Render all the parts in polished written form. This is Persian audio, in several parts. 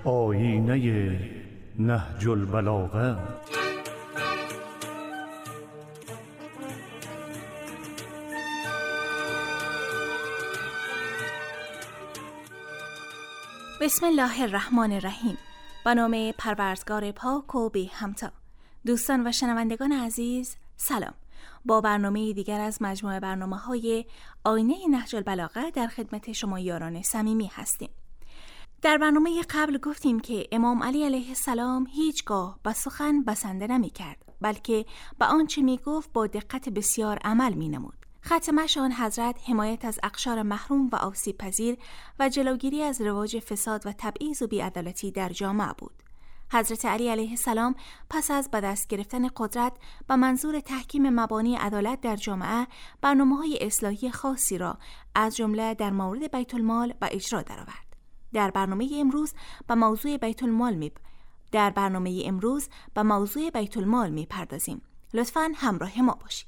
آیینه نهج البلاغه. بسم الله الرحمن الرحیم. به نام پروردگار پاک و بی همتا. دوستان و شنوندگان عزیز، سلام. با برنامه دیگر از مجموعه برنامه‌های آینه نهج البلاغه در خدمت شما یاران صمیمی هستیم. در برنامه قبل گفتیم که امام علی علیه السلام هیچگاه به سخن بسنده نمی کرد، بلکه به آنچه می گفت با دقت بسیار عمل می نمود. ختمش آن حضرت حمایت از اقشار محروم و آسیب پذیر و جلوگیری از رواج فساد و تبعیض و بی‌عدالتی در جامعه بود. حضرت علی علیه السلام پس از به دست گرفتن قدرت به منظور تحکیم مبانی عدالت در جامعه برنامه‌های اصلاحی خاصی را از جمله در مورد بیت المال به اجرا درآورد. در برنامه امروز به موضوع بیت المال می‌پردازیم. لطفاً همراه ما باشید.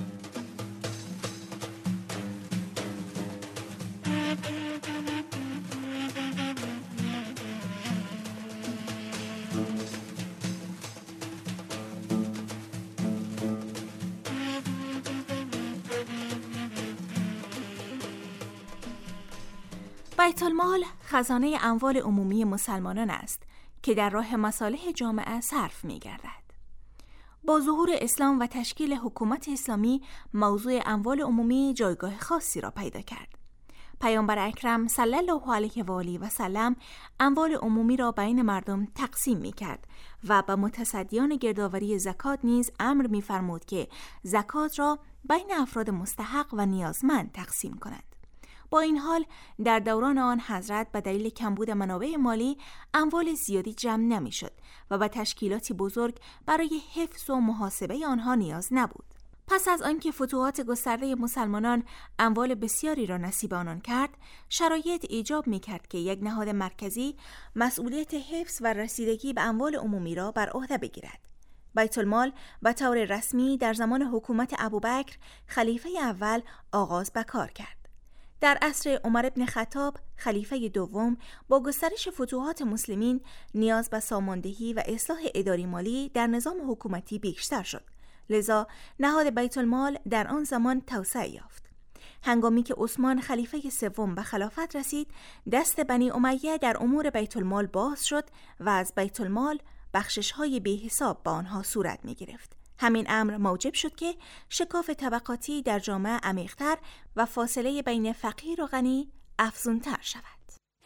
بیت المال خزانه اموال عمومی مسلمانان است که در راه مصالح جامعه صرف می‌گردد. با ظهور اسلام و تشکیل حکومت اسلامی موضوع اموال عمومی جایگاه خاصی را پیدا کرد. پیامبر اکرم صلی الله علیه و آله و سلم اموال عمومی را بین مردم تقسیم می‌کرد و به متصدیان گردآوری زکات نیز امر می‌فرمود که زکات را بین افراد مستحق و نیازمند تقسیم کنند. با این حال در دوران آن حضرت به دلیل کمبود منابع مالی اموال زیادی جمع نمی‌شد و به تشکیلاتی بزرگ برای حفظ و محاسبه آنها نیاز نبود. پس از آنکه فتوحات گسترده مسلمانان اموال بسیاری را نصیب آنان کرد، شرایط ایجاب می‌کرد که یک نهاد مرکزی مسئولیت حفظ و رسیدگی به اموال عمومی را بر عهده بگیرد. بیت المال به طور رسمی در زمان حکومت ابوبکر خلیفه اول آغاز به کار کرد. در عصر عمر بن خطاب خلیفه دوم با گسترش فتوحات مسلمین نیاز به ساماندهی و اصلاح اداری مالی در نظام حکومتی بیشتر شد. لذا نهاد بیت المال در آن زمان توسعه یافت. هنگامی که عثمان خلیفه سوم به خلافت رسید، دست بنی امیه در امور بیت المال باز شد و از بیت المال بخشش‌های بی‌حساب به آنها صورت می‌گرفت. همین امر موجب شد که شکاف طبقاتی در جامعه عمیق‌تر و فاصله بین فقیر و غنی افزون‌تر شود.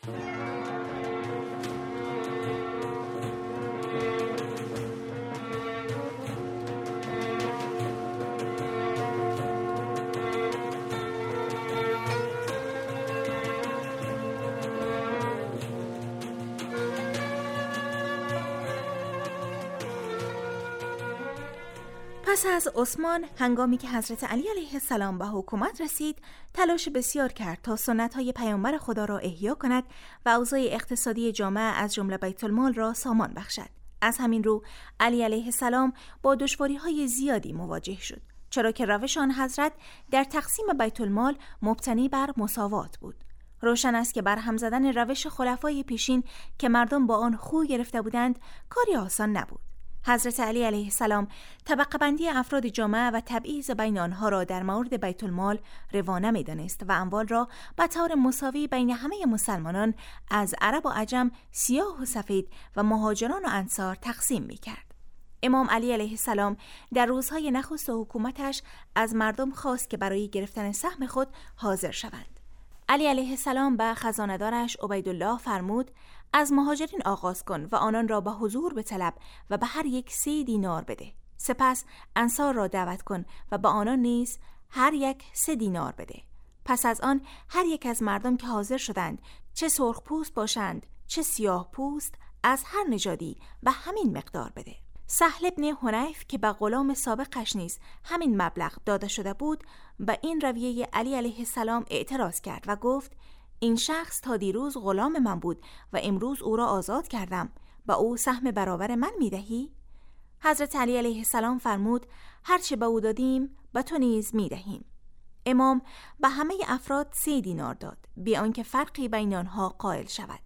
پس از عثمان، هنگامی که حضرت علی علیه السلام به حکومت رسید، تلاش بسیار کرد تا سنت‌های پیامبر خدا را احیا کند و اوضاع اقتصادی جامعه از جمله بیت المال را سامان بخشد. از همین رو علی علیه السلام با دشواری‌های زیادی مواجه شد، چرا که روش آن حضرت در تقسیم بیت المال مبتنی بر مساوات بود. روشن است که برهم زدن روش خلفای پیشین که مردم با آن خو گرفته بودند کاری آسان نبود. حضرت علی علیه السلام طبقه بندی افراد جامعه و تبعیض بین آنها را در مورد بیت المال روانه می‌دانست و اموال را به طور مساوی بین همه مسلمانان از عرب و عجم، سیاه و سفید و مهاجران و انصار تقسیم می‌کرد. امام علی علیه السلام در روزهای نخست حکومتش از مردم خواست که برای گرفتن سهم خود حاضر شوند. علی علیه السلام به خزانه‌دارش عبیدالله فرمود: از مهاجرین آغاز کن و آنان را به حضور بطلب و به هر یک 3 دینار بده. سپس انصار را دعوت کن و به آنان نیز هر یک 3 دینار بده. پس از آن هر یک از مردم که حاضر شدند، چه سرخ پوست باشند چه سیاه پوست، از هر نژادی و همین مقدار بده. سهل بن حنیف که به غلام سابقش نیز همین مبلغ داده شده بود، به این رویه علی علیه السلام اعتراض کرد و گفت: این شخص تا دیروز غلام من بود و امروز او را آزاد کردم، به او سهم برابر من میدهی؟ حضرت علی علیه السلام فرمود: هرچه به او دادیم به تو نیز میدهیم. امام به همه افراد 3 دینار داد، بی آنکه فرقی بین آنها قائل شود.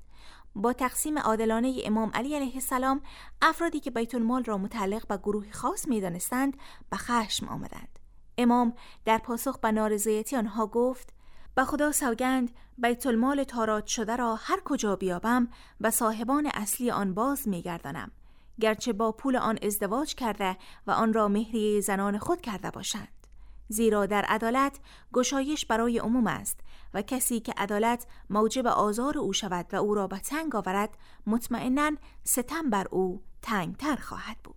با تقسیم عادلانه امام علی علیه السلام، افرادی که بیت المال را متعلق به گروهی خاص می‌دانستند به خشم آمدند. امام در پاسخ به نارضایتی آنها گفت: به خدا سوگند بیت المال تاراج شده را هر کجا بیابم به صاحبان اصلی آن باز می‌گردانم، گرچه با پول آن ازدواج کرده و آن را مهریه زنان خود کرده باشند. زیرا در عدالت گشایش برای عموم است و کسی که عدالت موجب آزار او شود و او را به تنگ آورد، مطمئناً ستم بر او تنگتر خواهد بود.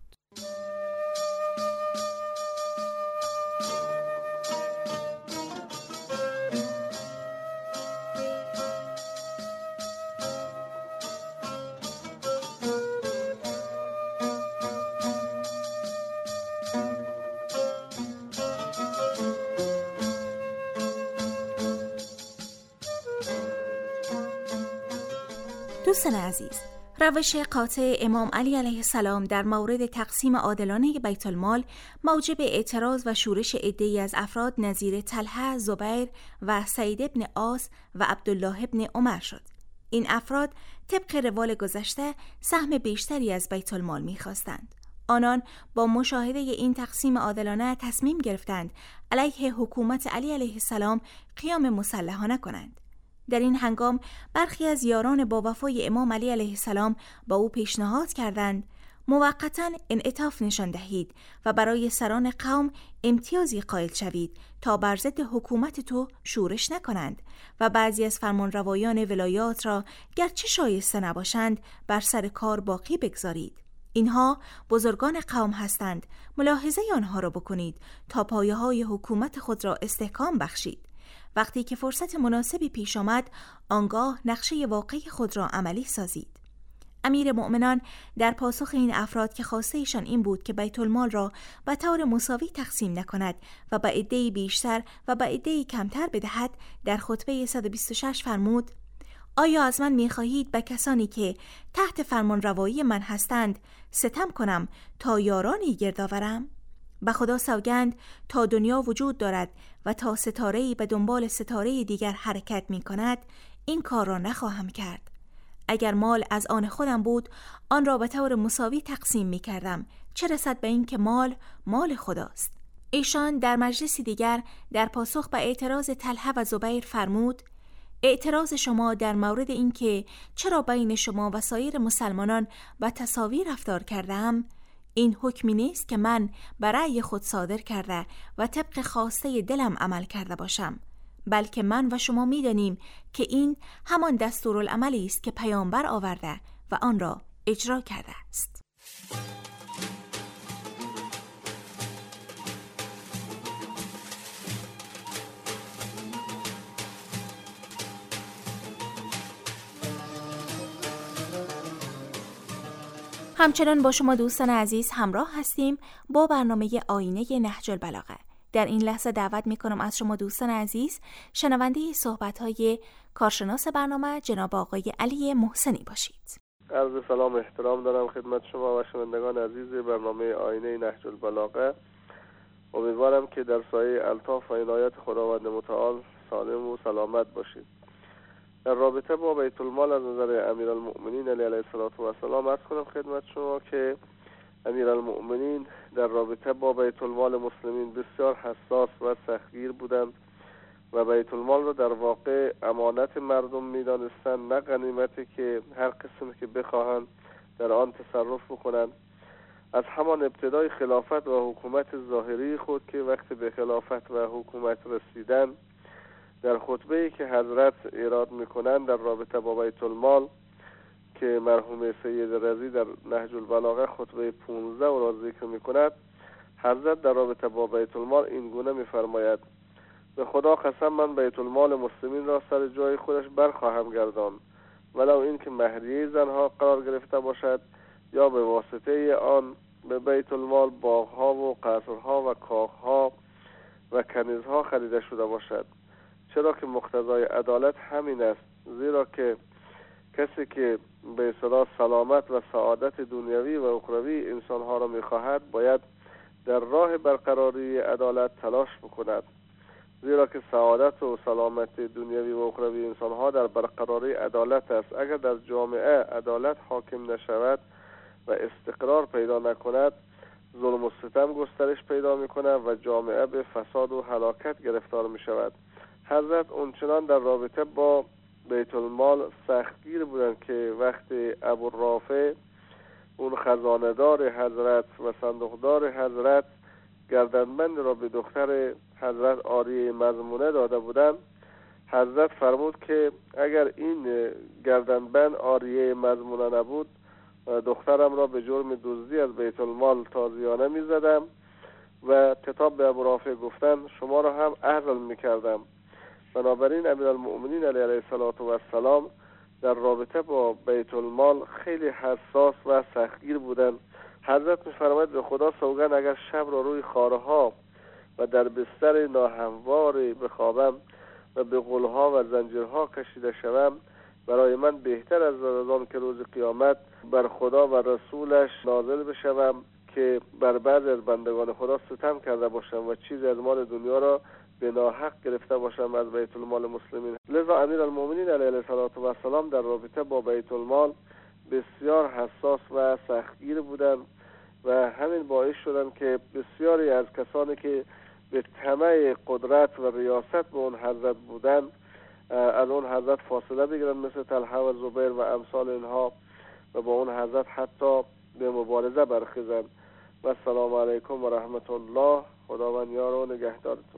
دوستان عزیز، روش قاطع امام علی علیه السلام در مورد تقسیم عادلانه بیت المال موجب اعتراض و شورش عده‌ای از افراد نظیر طلحه، زبیر و سعید بن عاص و عبدالله بن عمر شد. این افراد طبق روال گذشته سهم بیشتری از بیت المال می‌خواستند. آنان با مشاهده این تقسیم عادلانه تصمیم گرفتند علیه حکومت علی علیه السلام قیام مسلحانه کنند. در این هنگام برخی از یاران با وفای امام علی علیه السلام با او پیشنهاد کردند موقتاً انعطاف نشان دهید و برای سران قوم امتیازی قائل شوید تا بر ضد حکومت تو شورش نکنند و بعضی از فرمانروایان ولایات را گرچه شایسته نباشند بر سر کار باقی بگذارید. اینها بزرگان قوم هستند، ملاحظه آنها را بکنید تا پایه‌های حکومت خود را استحکام بخشید. وقتی که فرصت مناسبی پیش آمد، آنگاه نقشه واقعی خود را عملی سازید. امیر مؤمنان در پاسخ این افراد که خواسته ایشان این بود که بیت المال را به طور مساوی تقسیم نکند و به عده‌ای بیشتر و به عده‌ای کمتر بدهد، در خطبه 126 فرمود: آیا از من می‌خواهید به کسانی که تحت فرمانروایی من هستند ستم کنم تا یارانی گرد آورم؟ به خدا سوگند تا دنیا وجود دارد و تا ستاره‌ای به دنبال ستاره دیگر حرکت می‌کند، این کار را نخواهم کرد. اگر مال از آن خودم بود، آن را به طور مساوی تقسیم می‌کردم، چه رسد به این که مال خداست. ایشان در مجلسی دیگر در پاسخ به اعتراض طلحه و زبیر فرمود: اعتراض شما در مورد این که چرا بین شما و سایر مسلمانان به تساوی رفتار کردم، این حکمی نیست که من برای خود صادر کرده و طبق خواسته دلم عمل کرده باشم، بلکه من و شما می‌دانیم که این همان دستورالعملی است که پیامبر آورده و آن را اجرا کرده است. همچنان با شما دوستان عزیز همراه هستیم با برنامه آینه نهج البلاغه. در این لحظه دعوت میکنم از شما دوستان عزیز شنونده صحبت‌های کارشناس برنامه جناب آقای علی محسنی باشید. عرض سلام و احترام دارم خدمت شما و شنوندگان عزیز برنامه آینه نهج البلاغه. امیدوارم که در سایه الطاف و عنایت خداوند متعال سالم و سلامت باشید. در رابطه با بیت المال از نظر امیرالمؤمنین علیه السلام عرض کنم خدمت شما که امیرالمؤمنین در رابطه با بیت المال مسلمین بسیار حساس و سختگیر بودند و بیت المال را در واقع امانت مردم می‌دانستند، نه غنیمتی که هر قسمی که بخواهند در آن تصرف بکنند. از همان ابتدای خلافت و حکومت ظاهری خود که وقتی به خلافت و حکومت رسیدن، در خطبه‌ای که حضرت ایراد می‌کنند در رابطه با بیت المال که مرحوم سید رضی در نهج البلاغه خطبه 15 را ذکر می‌کند، حضرت در رابطه با بیت المال این گونه می‌فرماید: به خدا قسم من بیت المال مسلمین را سر جای خودش برخواهم گرداند، ولو این که مهریه زنها قرار گرفته باشد یا به واسطه آن به بیت المال باغ‌ها و قصرها و کاخ‌ها و کنیزها خریده شده باشد، چرا که مقتضای عدالت همین است. زیرا که کسی که به اصطلاح سلامت و سعادت دنیوی و اخروی انسانها را می‌خواهد باید در راه برقراری عدالت تلاش بکند. زیرا که سعادت و سلامتی دنیوی و اخروی انسانها در برقراری عدالت است. اگر در جامعه عدالت حاکم نشود و استقرار پیدا نکند، ظلم و ستم گسترش پیدا می‌کند و جامعه به فساد و هلاکت گرفتار می‌شود. حضرت اونچنان در رابطه با بیت المال سختگیر بودند که وقتی ابوالرافع اون خزانه‌دار حضرت و صندوقدار حضرت گردنبند را به دختر حضرت آریه مضمونه داده بودند، حضرت فرمود که اگر این گردنبند آریه مضمونه نبود، دخترم را به جرم دزدی از بیت المال تازیانه می‌زدم و خطاب به ابوالرافع گفتند شما را هم عزل می‌کردم. بنابراین امیرالمؤمنین علیه السلام در رابطه با بیت المال خیلی حساس و سختگیر بودند. حضرت می‌فرماید به خدا سوگند اگر شب را روی خارها و در بستر ناهمواری بخوابم و به غلها و زنجیرها کشیده شوم، برای من بهتر از آن که روز قیامت بر خدا و رسولش نازل بشوم که بر بعضی از بندگان خدا ستم کرده باشم و چیزی از مال دنیا را به ناحق گرفته باشم از بیت المال مسلمین. لذا امیرالمؤمنین علیه السلام در رابطه با بیت المال بسیار حساس و سختگیر بودند و همین باعث شدند که بسیاری از کسانی که به طمع قدرت و ریاست به اون حضرت بودند از اون حضرت فاصله بگیرن، مثل طلحه و زبیر و امثال اینها، و با اون حضرت حتی به مبارزه برخیزند. و السلام علیکم و رحمت الله. خداوند یار و نگهدارتون.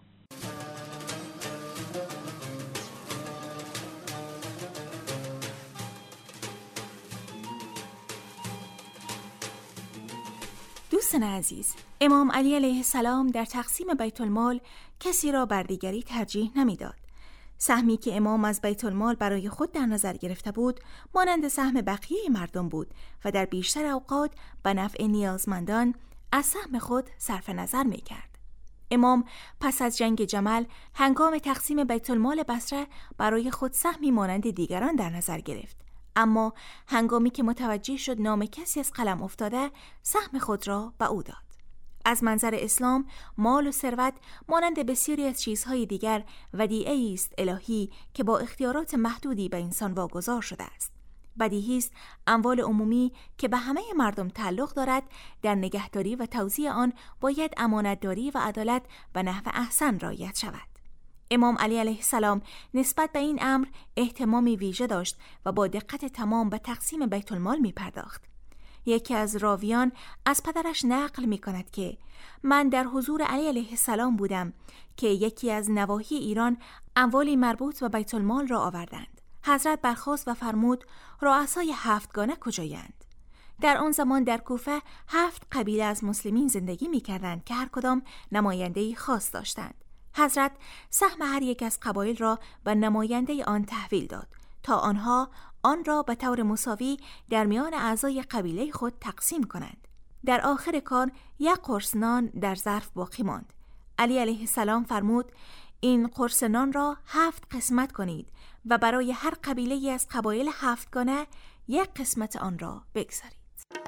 دوستان عزیز، امام علی علیه السلام در تقسیم بیت المال کسی را بر دیگری ترجیح نمیداد. سهمی که امام از بیت المال برای خود در نظر گرفته بود مانند سهم بقیه مردم بود و در بیشتر اوقات به نفع نیازمندان از سهم خود صرف نظر می کرد. امام پس از جنگ جمل هنگام تقسیم بیت المال بصره برای خود سهمی مانند دیگران در نظر گرفت، اما هنگامی که متوجه شد نام کسی از قلم افتاده، سهم خود را به او داد. از منظر اسلام مال و ثروت مانند بسیاری از چیزهای دیگر ودیعه‌ای است الهی که با اختیارات محدودی به انسان واگذار شده است. بدیهی است اموال عمومی که به همه مردم تعلق دارد در نگهداری و توزیع آن باید امانتداری و عدالت به نحو احسن رعایت شود. امام علی علیه السلام نسبت به این امر اهتمامی ویژه داشت و با دقت تمام به تقسیم بیت المال می پرداخت. یکی از راویان از پدرش نقل می کند که من در حضور علی علیه السلام بودم که یکی از نواحی ایران اموالی مربوط به بیت المال را آوردند. حضرت برخاست و فرمود رؤسای 7 گانه کجایند؟ در آن زمان در کوفه 7 قبیله از مسلمین زندگی می کردند که هر کدام نماینده‌ای خاص داشتند. حضرت سهم هر یک از قبایل را به نماینده آن تحویل داد تا آنها آن را به طور مساوی در میان اعضای قبیله خود تقسیم کنند. در آخر کار 1 قرص نان در ظرف باقی ماند. علی علیه السلام فرمود این قرص نان را 7 قسمت کنید و برای هر قبیله از قبایل 7 گانه 1 قسمت آن را بگذارید.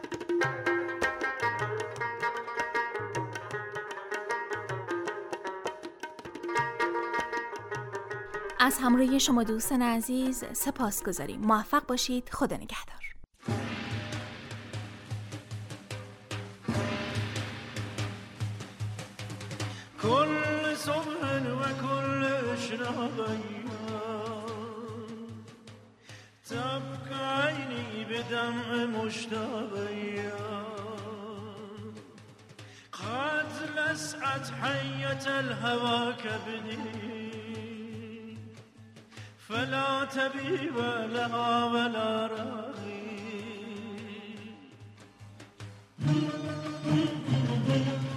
از همراهی شما دوستان عزیز سپاسگزاریم. موفق باشید. خدا نگهدار. كل صبح وكل شراغ تبكى عيني بدمع مشتاقية قد لسعت حية الهوى كبدي فلا تبيب لها ولا راغي